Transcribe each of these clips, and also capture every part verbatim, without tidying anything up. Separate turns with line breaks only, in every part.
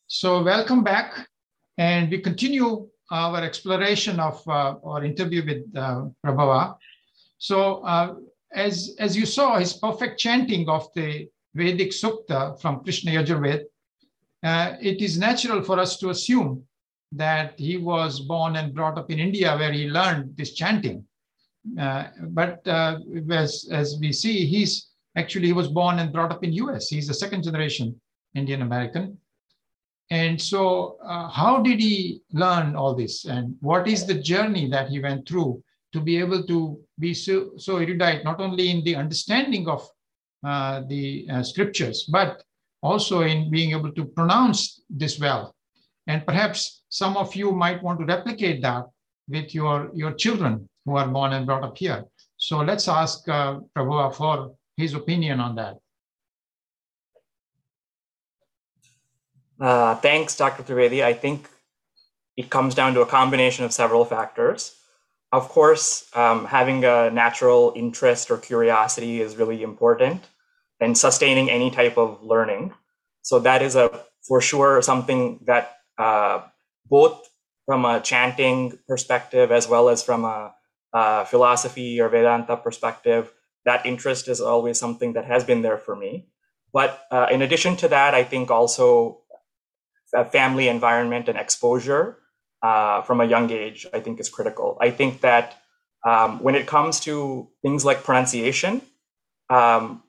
So welcome back, and we continue our exploration of uh, our interview with uh, Prabhava. So uh, as, as you saw, his perfect chanting of the Vedic Sukta from Krishna Yajurveda, uh, it is natural for us to assume that he was born and brought up in India where he learned this chanting. Uh, but uh, as, as we see, he's actually he was born and brought up in U S. He's a second generation Indian American. And so, uh, how did he learn all this? And what is the journey that he went through to be able to be so, so erudite, not only in the understanding of uh, the uh, scriptures, but also in being able to pronounce this well? And perhaps some of you might want to replicate that with your, your children who are born and brought up here. So let's ask uh, Prabhupada for his opinion on that.
Uh, thanks, Doctor Trivedi. I think it comes down to a combination of several factors. Of course, um, having a natural interest or curiosity is really important, and sustaining any type of learning. So that is a for sure something that uh, both from a chanting perspective as well as from a, a philosophy or Vedanta perspective, that interest is always something that has been there for me. But uh, in addition to that, I think also family environment and exposure uh, from a young age, I think is critical. I think that um, when it comes to things like pronunciation, um,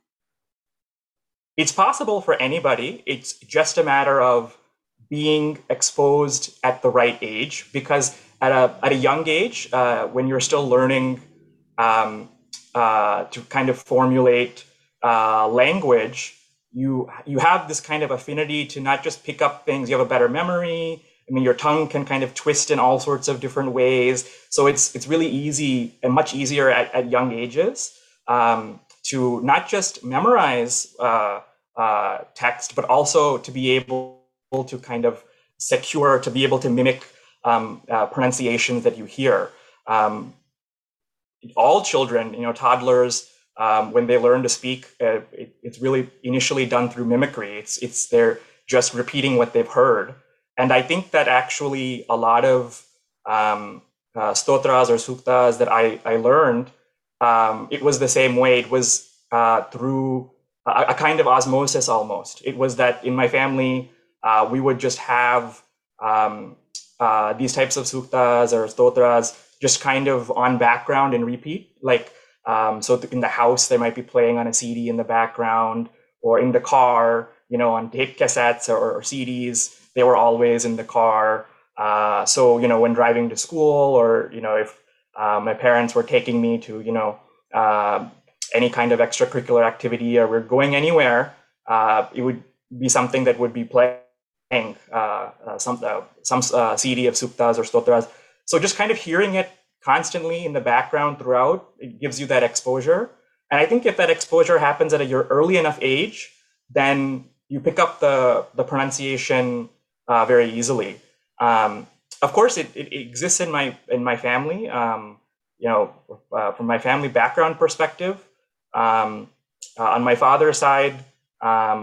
it's possible for anybody. It's just a matter of being exposed at the right age, because at a, at a young age, uh, when you're still learning um, uh, to kind of formulate uh, language, you you have this kind of affinity to not just pick up things. You have a better memory. I mean, your tongue can kind of twist in all sorts of different ways. So it's it's really easy and much easier at, at young ages um, to not just memorize uh, uh, text, but also to be able to kind of secure, to be able to mimic um, uh, pronunciations that you hear. Um, all children, you know, toddlers, Um, when they learn to speak, uh, it, it's really initially done through mimicry. It's it's they're just repeating what they've heard, and I think that actually a lot of um, uh, stotras or suktas that I I learned, um, it was the same way. It was uh, through a, a kind of osmosis almost. It was that in my family uh, we would just have um, uh, these types of suktas or stotras just kind of on background and repeat, like. Um, so in the house, they might be playing on a C D in the background, or in the car, you know, on tape cassettes or, or C Ds, they were always in the car. Uh, so, you know, when driving to school, or, you know, if uh, my parents were taking me to, you know, uh, any kind of extracurricular activity, or we're going anywhere, uh, it would be something that would be playing uh, uh, some, uh, some uh, C D of suktas or stotras. So just kind of hearing it constantly in the background throughout, it gives you that exposure. And I think if that exposure happens at a your early enough age, then you pick up the the pronunciation uh, very easily. Um, of course, it, it exists in my in my family. Um, you know, uh, from my family background perspective, um, uh, on my father's side, um,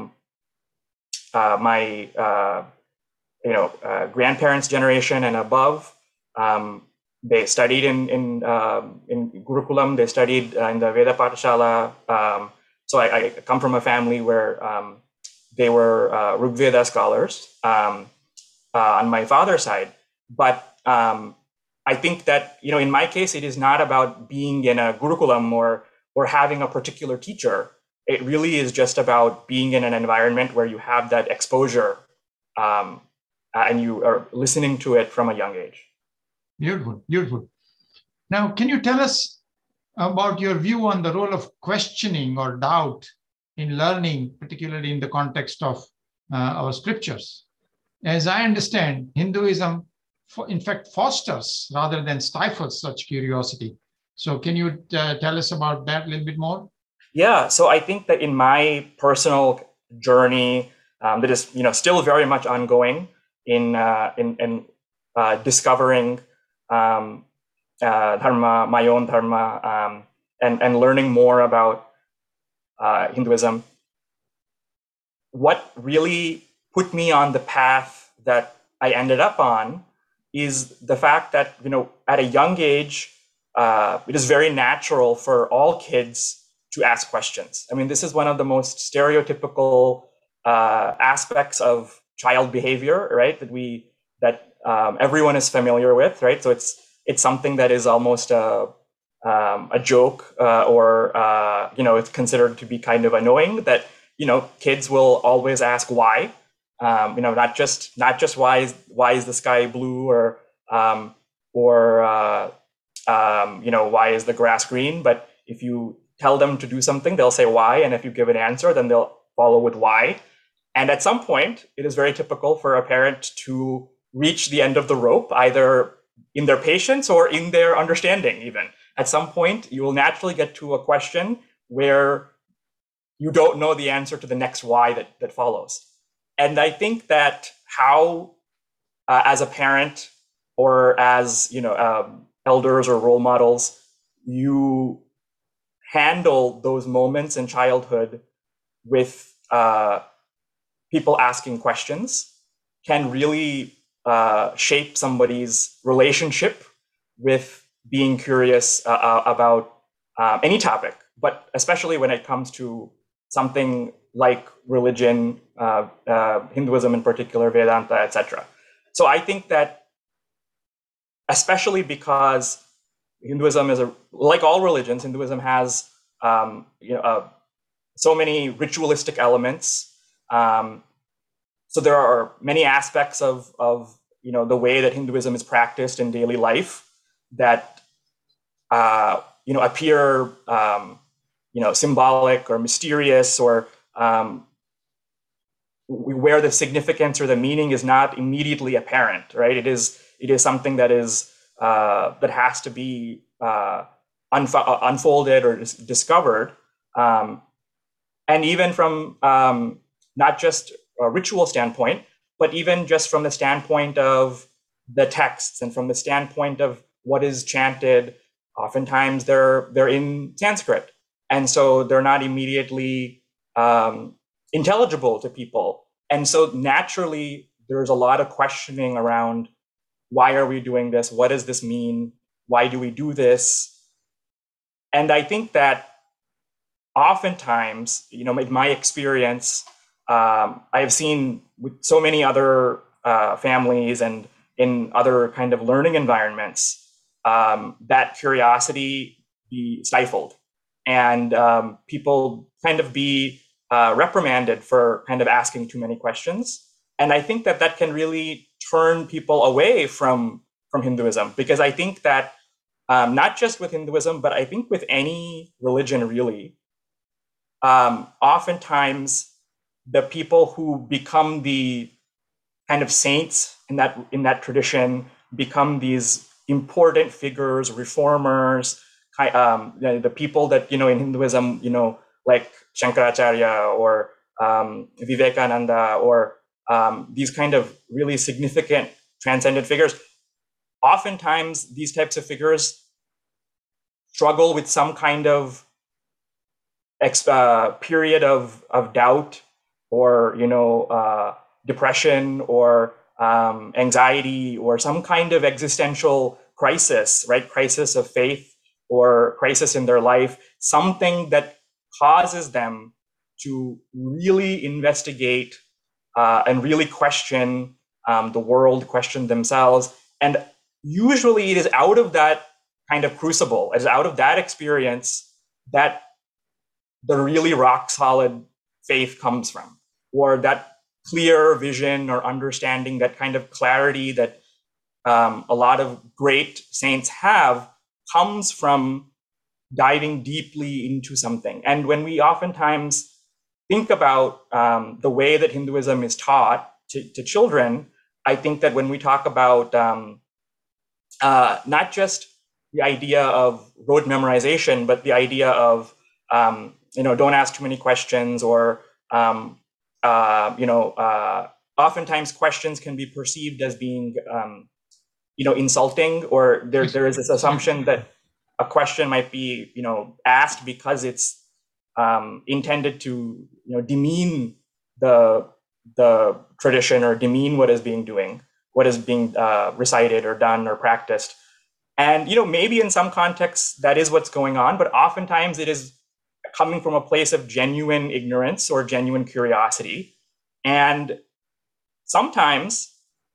uh, my uh, you know uh, grandparents' generation and above. Um, They studied in in um, in Gurukulam. They studied uh, in the Veda Pathashala. Um, so I, I come from a family where um, they were uh, Rigveda scholars um, uh, on my father's side. But um, I think that, you know, in my case, it is not about being in a Gurukulam or or having a particular teacher. It really is just about being in an environment where you have that exposure um, and you are listening to it from a young age.
Beautiful, beautiful. Now, can you tell us about your view on the role of questioning or doubt in learning, particularly in the context of uh, our scriptures? As I understand, Hinduism, in fact, fosters rather than stifles such curiosity. So can you uh, tell us about that a little bit more?
Yeah, so I think that in my personal journey, um, that is, you know, still very much ongoing in uh, in, in uh, discovering um, uh, dharma, my own dharma, um, and and learning more about uh, Hinduism. What really put me on the path that I ended up on is the fact that, you know, at a young age, uh, it is very natural for all kids to ask questions. I mean, this is one of the most stereotypical uh, aspects of child behavior, right? That we that um, everyone is familiar with, right? So it's it's something that is almost a um, a joke, uh, or uh, you know, it's considered to be kind of annoying that, you know, kids will always ask why. Um, you know, not just not just why is why is the sky blue, or um, or uh, um, you know, why is the grass green? But if you tell them to do something, they'll say why, and if you give an answer, then they'll follow with why. And at some point, it is very typical for a parent to reach the end of the rope, either in their patience or in their understanding. Even at some point, you will naturally get to a question where you don't know the answer to the next why that that follows. And I think that how, uh, as a parent or as, you know, um, elders or role models, you handle those moments in childhood with uh, people asking questions can really uh, shape somebody's relationship with being curious uh, about uh, any topic, but especially when it comes to something like religion, uh, uh, Hinduism in particular, Vedanta, et cetera. So I think that, especially because Hinduism is a, like all religions, Hinduism has um, you know uh, so many ritualistic elements. Um, so there are many aspects of of you know the way that Hinduism is practiced in daily life that uh, you know appear um, you know symbolic or mysterious, or um, where the significance or the meaning is not immediately apparent, right? It is it is something that is uh, that has to be uh, unfo- unfolded or dis- discovered, um, and even from um, not just a ritual standpoint, but even just from the standpoint of the texts and from the standpoint of what is chanted. Oftentimes, they're they're in Sanskrit, and so they're not immediately um, intelligible to people. And so naturally, there's a lot of questioning around, why are we doing this? What does this mean? Why do we do this? And I think that oftentimes, you know, in my experience, um, I have seen with so many other uh, families and in other kind of learning environments, um, that curiosity be stifled, and um, people kind of be uh, reprimanded for kind of asking too many questions. And I think that that can really turn people away from from Hinduism, because I think that um, not just with Hinduism, but I think with any religion really, um, oftentimes the people who become the kind of saints in that in that tradition become these important figures, reformers, um, the, the people that, you know, in Hinduism, you know, like Shankaracharya or um, Vivekananda, or um, these kind of really significant transcendent figures. Oftentimes, these types of figures struggle with some kind of ex- uh, period of of doubt, or you know uh, depression, or um, anxiety, or some kind of existential crisis, right? Crisis of faith, or crisis in their life, something that causes them to really investigate uh, and really question um, the world, question themselves. And usually it is out of that kind of crucible, it is out of that experience that the really rock solid faith comes from, or that clear vision or understanding, that kind of clarity that um, a lot of great saints have, comes from diving deeply into something. And when we oftentimes think about um, the way that Hinduism is taught to, to children, I think that when we talk about um, uh, not just the idea of rote memorization, but the idea of um, you know, don't ask too many questions, or um, uh, you know, uh, oftentimes questions can be perceived as being um, you know, insulting, or there there is this assumption that a question might be, you know, asked because it's um, intended to, you know, demean the the tradition or demean what is being doing, what is being uh, recited or done or practiced. And, you know, maybe in some contexts that is what's going on, but oftentimes it is coming from a place of genuine ignorance or genuine curiosity. And sometimes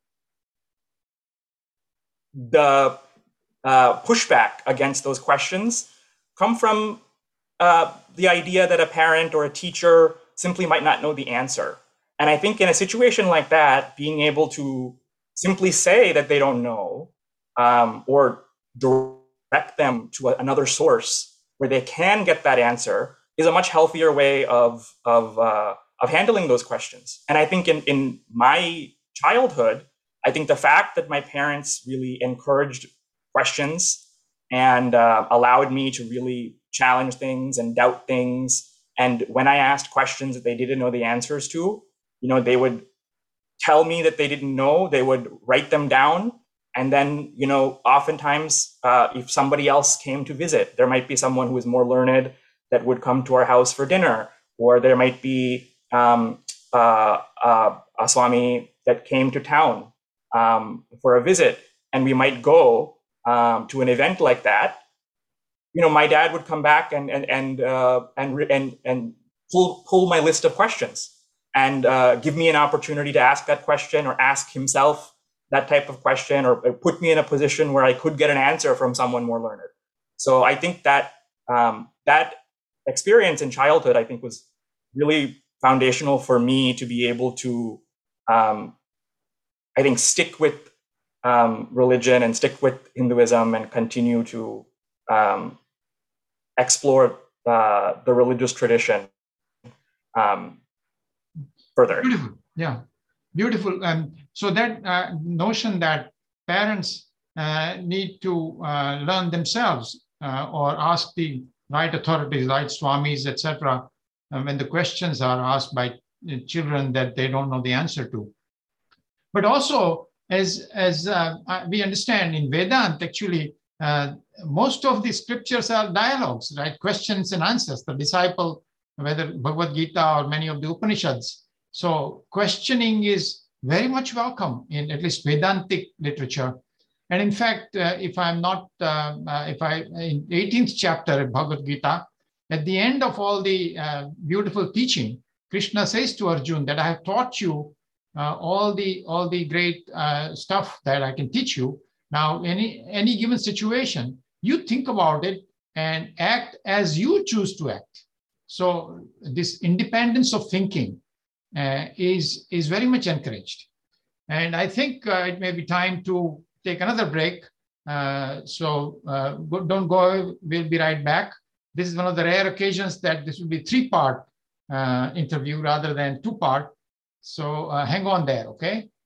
the uh, pushback against those questions come from uh, the idea that a parent or a teacher simply might not know the answer. And I think in a situation like that, being able to simply say that they don't know, um, or direct them to a, another source where they can get that answer, is a much healthier way of of uh, of handling those questions. And I think in in my childhood, I think the fact that my parents really encouraged questions and uh, allowed me to really challenge things and doubt things. And when I asked questions that they didn't know the answers to, you know, they would tell me that they didn't know, they would write them down. And then, you know, oftentimes uh, if somebody else came to visit, there might be someone who is more learned that would come to our house for dinner, or there might be um, uh, uh, a Swami that came to town um, for a visit, and we might go um, to an event like that. You know, my dad would come back and and and uh, and and and pull pull my list of questions and uh, give me an opportunity to ask that question, or ask himself that type of question, or, or put me in a position where I could get an answer from someone more learned. So I think that um, that experience in childhood, I think, was really foundational for me to be able to, um, I think, stick with um, religion and stick with Hinduism and continue to um, explore uh, the religious tradition um, further.
Beautiful, yeah, beautiful. And so that uh, notion that parents uh, need to uh, learn themselves uh, or ask the right authorities, right swamis, et cetera, uh, when the questions are asked by children that they don't know the answer to. But also, as, as uh, we understand in Vedanta, actually, uh, most of the scriptures are dialogues, right? Questions and answers. The disciple, whether Bhagavad Gita or many of the Upanishads. So questioning is very much welcome in at least Vedantic literature. And in fact, uh, if I'm not, uh, uh, if I, in eighteenth chapter of Bhagavad Gita, at the end of all the uh, beautiful teaching, Krishna says to Arjuna that I have taught you uh, all the all the great uh, stuff that I can teach you. Now, any any given situation, you think about it and act as you choose to act. So this independence of thinking uh, is is very much encouraged. And I think uh, it may be time to take another break. Uh, so uh, don't go, we'll be right back. This is one of the rare occasions that this will be three-part uh, interview rather than two-part. So uh, hang on there, okay?